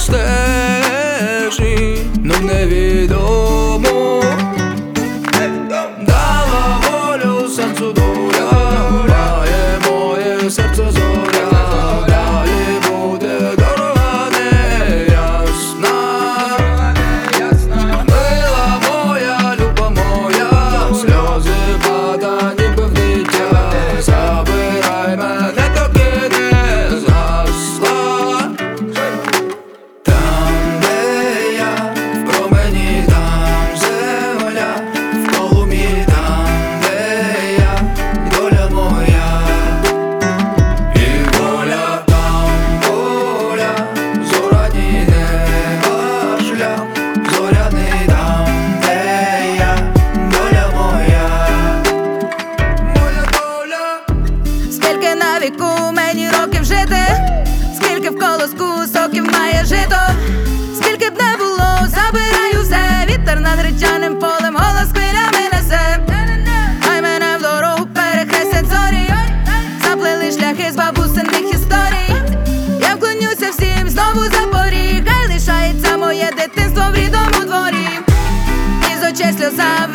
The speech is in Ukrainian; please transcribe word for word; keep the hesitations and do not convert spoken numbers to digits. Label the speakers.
Speaker 1: стежі, ну невідомо дала волю серцю доля, має моє серце зоря, далі буде дорога неясна. Мила моя, люба моя, сльози пада ніби в дитя, забирай мене, доки не згасла. Там, де я, в промені, там земля, в полум'ї, там, де я, і доля моя, і воля, там воля, зоряний неба шлях, зоряний там, де я, доля моя, моя доля.
Speaker 2: Скільки на віку мені років жити, скільки в колоску соків має жито, скільки б не було, забираю все, вітер над речаним полем голос хвилями несе. Хай мене в дорогу перехрестять зорі, заплели шляхи з бабусиних історій. Я вклонюся всім знову за поріг, хай лишається моє дитинство в рідному дворі, і з очей сльоза